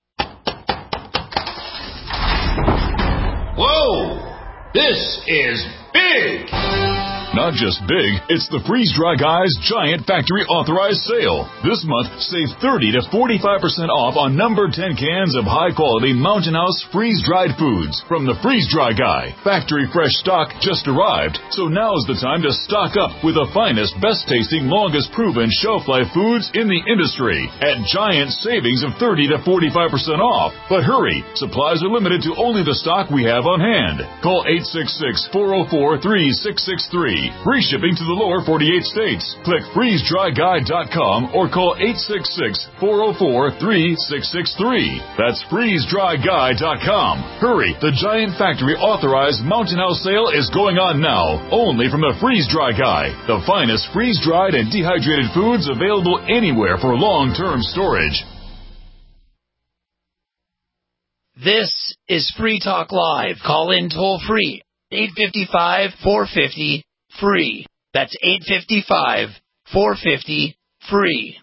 Whoa! This is big! Not just big, it's the Freeze Dry Guy's Giant Factory Authorized Sale. This month, save thirty to forty-five percent off on number ten cans of high-quality Mountain House freeze-dried foods from the Freeze Dry Guy. Factory fresh stock just arrived, so now's the time to stock up with the finest, best-tasting, longest-proven shelf-life foods in the industry at giant savings of thirty to forty-five percent off. But hurry, supplies are limited to only the stock we have on hand. Call eight six six, four oh four, three six six three. Free shipping to the lower forty-eight states. Click freeze dry guy dot com or call eight six six, four oh four, three six six three. That's freeze dry guy dot com. Hurry, the Giant Factory Authorized Mountain House sale is going on now, only from the Freeze Dry Guy, the finest freeze-dried and dehydrated foods available anywhere for long-term storage. This is Free Talk Live. Call in toll free. eight five five, four five zero, free. That's eight five five, four five zero, free.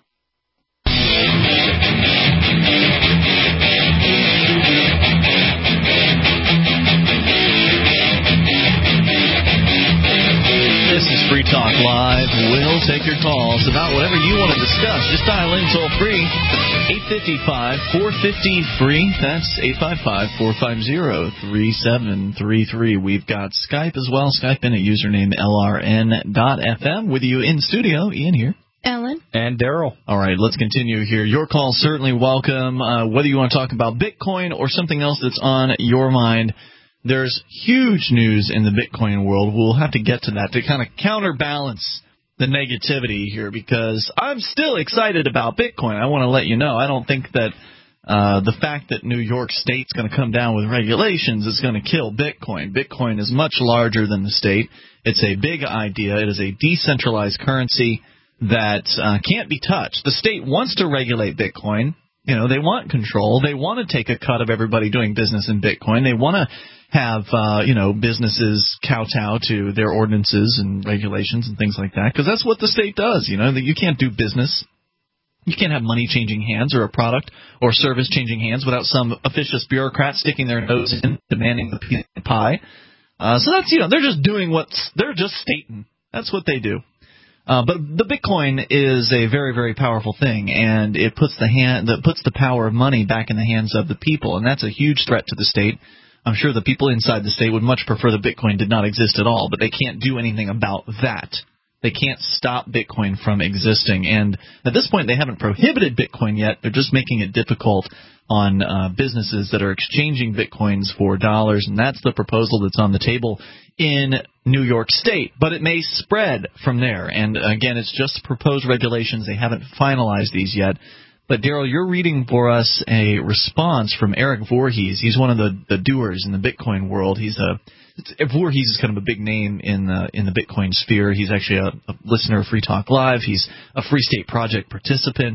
This is Free Talk Live. We'll take your calls about whatever you want to discuss. Just dial in toll free. eight five five, four five zero, free. That's eight five five, four five zero, three seven three three. We've got Skype as well. Skype in at username L R N dot F M. With you in studio, Ian here. Ellen. And Daryl. All right, let's continue here. Your call certainly welcome. Uh, whether you want to talk about Bitcoin or something else that's on your mind, there's huge news in the Bitcoin world. We'll have to get to that to kind of counterbalance the negativity here, because I'm still excited about Bitcoin. I want to let you know. I don't think that uh, the fact that New York State's going to come down with regulations is going to kill Bitcoin. Bitcoin is much larger than the state. It's a big idea. It is a decentralized currency that uh, can't be touched. The state wants to regulate Bitcoin. You know, they want control. They want to take a cut of everybody doing business in Bitcoin. They want to have, uh, you know, businesses kowtow to their ordinances and regulations and things like that, because that's what the state does. You know, that you can't do business. You can't have money changing hands or a product or service changing hands without some officious bureaucrat sticking their nose in, demanding the piece of pie. Uh, so that's, you know, they're just doing what's, they're just stating. That's what they do. Uh, but the Bitcoin is a very, very powerful thing, and it puts the hand, that puts the power of money back in the hands of the people, and that's a huge threat to the state. I'm sure the people inside the state would much prefer that Bitcoin did not exist at all, but they can't do anything about that. They can't stop Bitcoin from existing, and at this point they haven't prohibited Bitcoin yet. They're just making it difficult on uh, businesses that are exchanging Bitcoins for dollars, and that's the proposal that's on the table in New York State. But it may spread from there, and again, it's just proposed regulations. They haven't finalized these yet. But, Daryl, you're reading for us a response from Eric Voorhees. He's one of the, the doers in the Bitcoin world. He's a Voorhees is kind of a big name in the in the Bitcoin sphere. He's actually a, a listener of Free Talk Live. He's a Free State Project participant,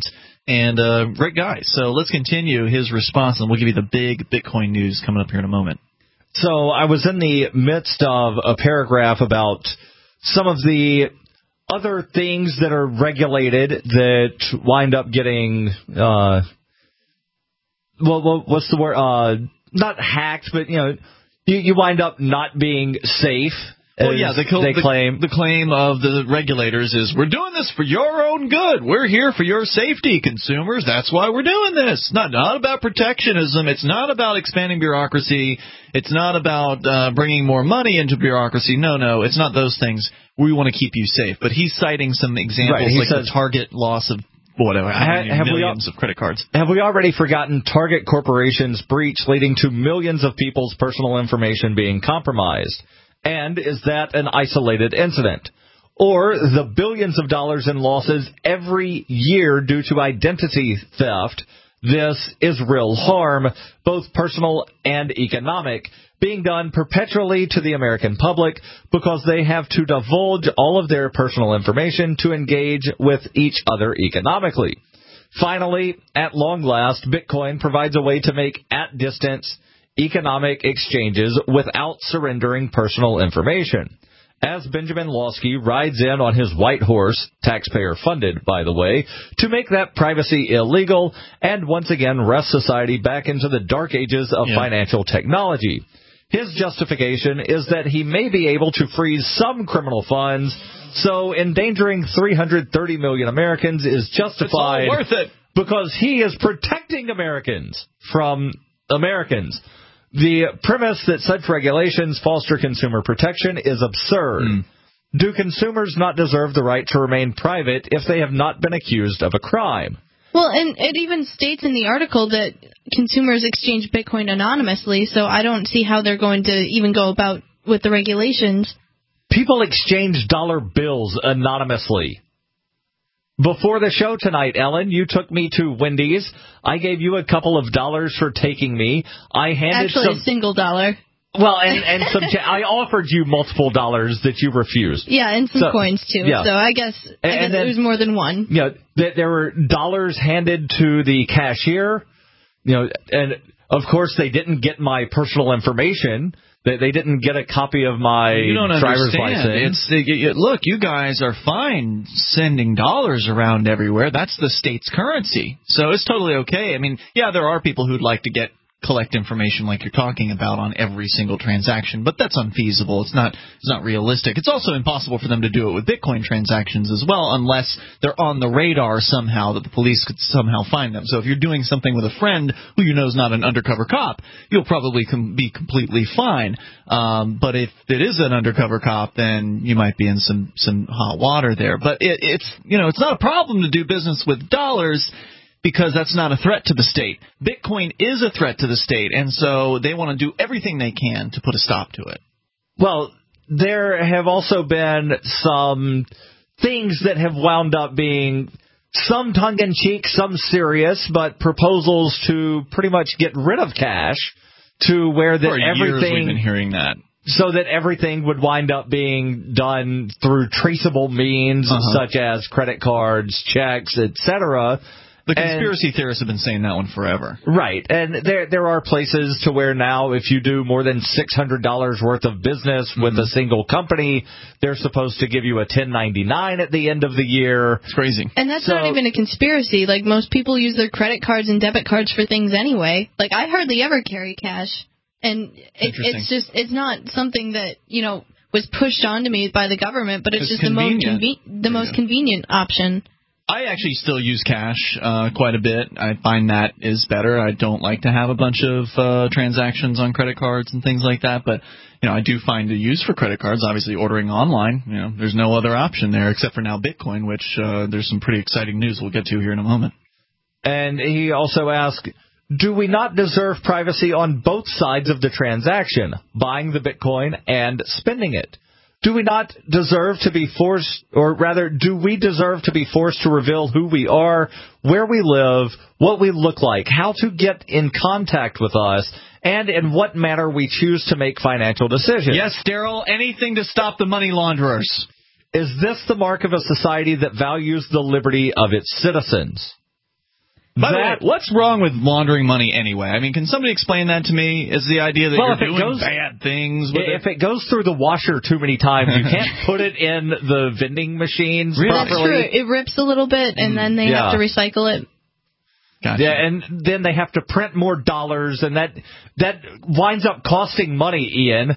And uh, great guy. So let's continue his response, and we'll give you the big Bitcoin news coming up here in a moment. So I was in the midst of a paragraph about some of the other things that are regulated that wind up getting, uh, well, what's the word? Uh, not hacked, but, you know, you, you wind up not being safe. Well, yeah, the, they the, claim. The claim of the regulators is, we're doing this for your own good. We're here for your safety, consumers. That's why we're doing this. Not not about protectionism. It's not about expanding bureaucracy. It's not about uh, bringing more money into bureaucracy. No, no, it's not those things. We want to keep you safe. But he's citing some examples, right, like says, the Target loss of whatever, ha, have millions we, of credit cards. Have we already forgotten Target Corporation's breach leading to millions of people's personal information being compromised? And is that an isolated incident? Or the billions of dollars in losses every year due to identity theft? This is real harm, both personal and economic, being done perpetually to the American public because they have to divulge all of their personal information to engage with each other economically. Finally, at long last, Bitcoin provides a way to make at-distance economic exchanges without surrendering personal information. As Benjamin Lawsky rides in on his white horse, taxpayer-funded, by the way, to make that privacy illegal and once again wrest society back into the dark ages of yeah. financial technology. His justification is that he may be able to freeze some criminal funds, so endangering three hundred thirty million Americans is justified. It's all worth it. Because he is protecting Americans from Americans. The premise that such regulations foster consumer protection is absurd. Mm. Do consumers not deserve the right to remain private if they have not been accused of a crime? Well, and it even states in the article that consumers exchange Bitcoin anonymously, so I don't see how they're going to even go about with the regulations. People exchange dollar bills anonymously. Before the show tonight, Ellen, you took me to Wendy's. I gave you a couple of dollars for taking me. I handed Actually, some... a single dollar. Well, and, and some... I offered you multiple dollars that you refused. Yeah, and some so, coins, too. Yeah. So I guess, I and, guess and then, it was more than one. Yeah, you know, there were dollars handed to the cashier. You know, and, of course, they didn't get my personal information. They, they didn't get a copy of my you don't driver's understand. license. It's, it, it, look, you guys are fine sending dollars around everywhere. That's the state's currency. So it's totally okay. I mean, yeah, there are people who'd like to get collect information like you're talking about on every single transaction, but that's unfeasible. It's not it's not realistic. It's also impossible for them to do it with Bitcoin transactions as well, unless they're on the radar somehow that the police could somehow find them. So if you're doing something with a friend who you know is not an undercover cop, you'll probably com- be completely fine. Um, but if it is an undercover cop, then you might be in some some hot water there. But it, it's you know it's not a problem to do business with dollars, because that's not a threat to the state. Bitcoin is a threat to the state, and so they want to do everything they can to put a stop to it. Well, there have also been some things that have wound up being some tongue-in-cheek, some serious, but proposals to pretty much get rid of cash to where that For everything... years we've been hearing that. So that everything would wind up being done through traceable means, uh-huh. such as credit cards, checks, et cetera. The conspiracy and, theorists have been saying that one forever. Right. And there there are places to where now if you do more than six hundred dollars worth of business mm-hmm. with a single company, they're supposed to give you a ten ninety-nine at the end of the year. It's crazy. And that's so, not even a conspiracy. Like, most people use their credit cards and debit cards for things anyway. Like, I hardly ever carry cash. And it, it's just, it's not something that, you know, was pushed onto me by the government, but it's, it's just the most, conve- the most yeah. convenient option. I actually still use cash uh, quite a bit. I find that is better. I don't like to have a bunch of uh, transactions on credit cards and things like that, but you know, I do find a use for credit cards. Obviously, ordering online, you know, there's no other option there except for now Bitcoin, which uh, there's some pretty exciting news we'll get to here in a moment. And he also asked, do we not deserve privacy on both sides of the transaction, buying the Bitcoin and spending it? Do we not deserve to be forced, or rather, do we deserve to be forced to reveal who we are, where we live, what we look like, how to get in contact with us, and in what manner we choose to make financial decisions? Yes, Daryl, anything to stop the money launderers. Is this the mark of a society that values the liberty of its citizens? By the that, way, what's wrong with laundering money anyway? I mean, can somebody explain that to me? Is the idea that well, you're doing goes, bad things with if it? it goes through the washer too many times, you can't put it in the vending machines Really? properly. That's true. It rips a little bit, and then they yeah. have to recycle it. Gotcha. Yeah, and then they have to print more dollars, and that that winds up costing money, Ian.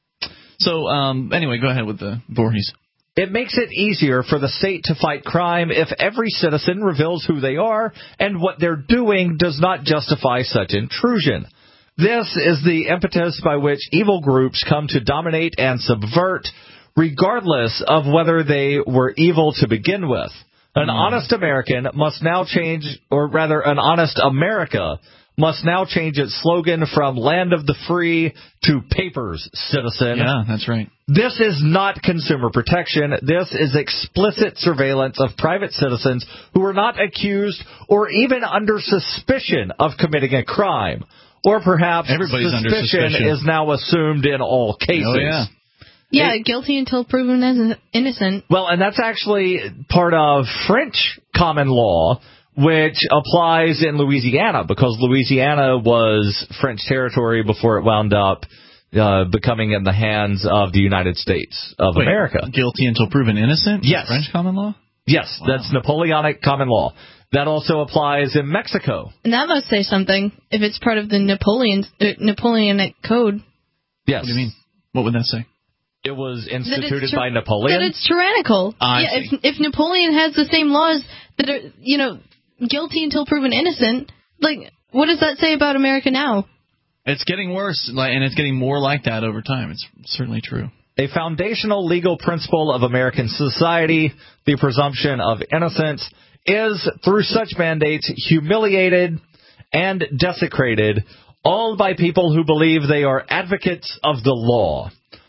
So, um, anyway, go ahead with the Voorhees. It makes it easier for the state to fight crime if every citizen reveals who they are and what they're doing does not justify such intrusion. This is the impetus by which evil groups come to dominate and subvert, regardless of whether they were evil to begin with. An mm. honest American must now change, or rather, an honest America must now change its slogan from land of the free to papers, citizen. Yeah, that's right. This is not consumer protection. This is explicit surveillance of private citizens who are not accused or even under suspicion of committing a crime. Or perhaps Everybody's suspicion, under suspicion is now assumed in all cases. Oh, yeah. Yeah, It, guilty until proven as innocent. well, and that's actually part of French common law, which applies in Louisiana, because Louisiana was French territory before it wound up uh, becoming in the hands of the United States of Wait, America. Guilty until proven innocent? Yes. French common law? Yes, Wow. that's Napoleonic common law. That also applies in Mexico. And that must say something if it's part of the Napoleon uh, Napoleonic Code. Yes. What do you mean? What would that say? It was That instituted it's tyr- by Napoleon. That it's tyrannical. I yeah, see. if if Napoleon has the same laws that are, you know, guilty until proven innocent, like, what does that say about America now? It's getting worse, like, and it's getting more like that over time. It's certainly true. A foundational legal principle of American society, the presumption of innocence, is, through such mandates, humiliated and desecrated, all by people who believe they are advocates of the law.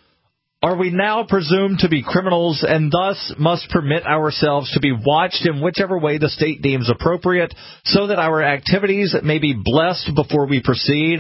Are we now presumed to be criminals and thus must permit ourselves to be watched in whichever way the state deems appropriate so that our activities may be blessed before we proceed?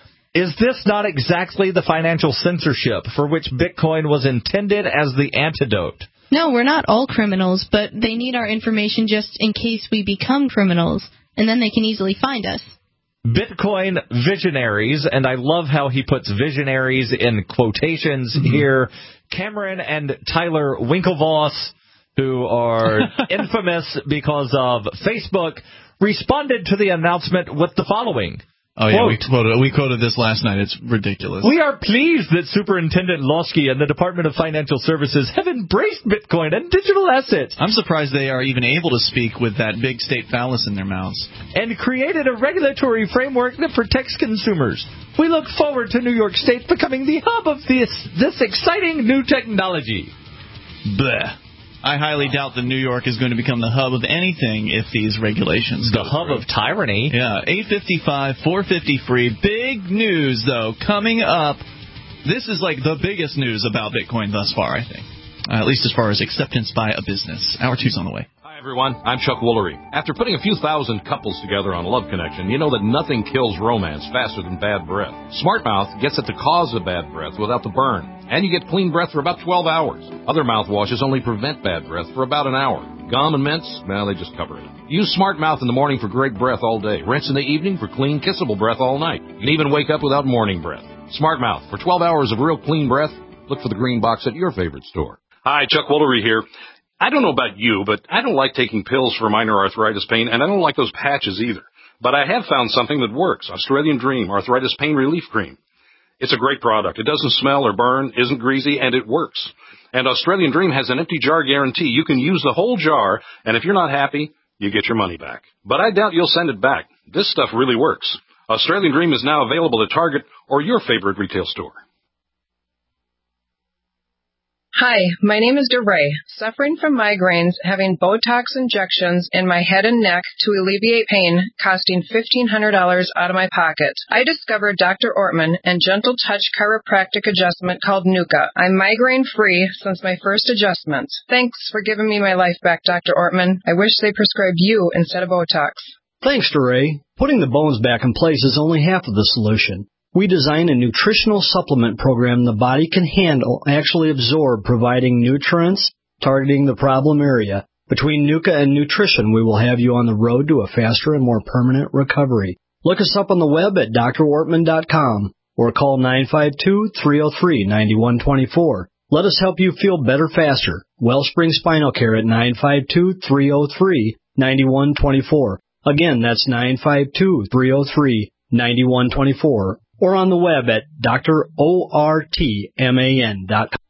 Is this not exactly the financial censorship for which Bitcoin was intended as the antidote? No, we're not all criminals, but they need our information just in case we become criminals, and then they can easily find us. Bitcoin visionaries, and I love how he puts visionaries in quotations mm-hmm. here, Cameron and Tyler Winklevoss, who are infamous because of Facebook, responded to the announcement with the following. Oh, yeah, we quoted, we quoted this last night. It's ridiculous. We are pleased that Superintendent Losky and the Department of Financial Services have embraced Bitcoin and digital assets. I'm surprised they are even able to speak with that big state phallus in their mouths. And created a regulatory framework that protects consumers. We look forward to New York State becoming the hub of this, this exciting new technology. Bleh. I highly doubt that New York is going to become the hub of anything if these regulations The go hub through. of tyranny. Yeah, eight fifty-five, four fifty free. Big news, though, coming up. This is like the biggest news about Bitcoin thus far, I think. Uh, at least as far as acceptance by a business. Hour two's on the way. Hi, everyone. I'm Chuck Woolery. After putting a few thousand couples together on Love Connection, you know that nothing kills romance faster than bad breath. SmartMouth gets at the cause of bad breath without the burn. And you get clean breath for about twelve hours. Other mouthwashes only prevent bad breath for about an hour. Gum and mints, well, they just cover it. Use SmartMouth in the morning for great breath all day. Rinse in the evening for clean, kissable breath all night. You can even wake up without morning breath. SmartMouth, for twelve hours of real clean breath, look for the green box at your favorite store. Hi, Chuck Woolery here. I don't know about you, but I don't like taking pills for minor arthritis pain, and I don't like those patches either. But I have found something that works. Australian Dream Arthritis Pain Relief Cream. It's a great product. It doesn't smell or burn, isn't greasy, and it works. And Australian Dream has an empty jar guarantee. You can use the whole jar, and if you're not happy, you get your money back. But I doubt you'll send it back. This stuff really works. Australian Dream is now available at Target or your favorite retail store. Hi, my name is DeRay, suffering from migraines, having Botox injections in my head and neck to alleviate pain, costing fifteen hundred dollars out of my pocket. I discovered Doctor Ortman and Gentle Touch chiropractic adjustment called Nuka. I'm migraine-free since my first adjustments. Thanks for giving me my life back, Doctor Ortman. I wish they prescribed you instead of Botox. Thanks, DeRay. Putting the bones back in place is only half of the solution. We design a nutritional supplement program the body can handle, actually absorb, providing nutrients, targeting the problem area, Between Nuka and nutrition, we will have you on the road to a faster and more permanent recovery. Look us up on the web at d r wortman dot com or call nine five two, three oh three, nine one two four. Let us help you feel better faster. Wellspring Spinal Care at nine five two, three oh three, nine one two four. Again, that's nine five two, three oh three, nine one two four. Or on the web at d r wortman dot com.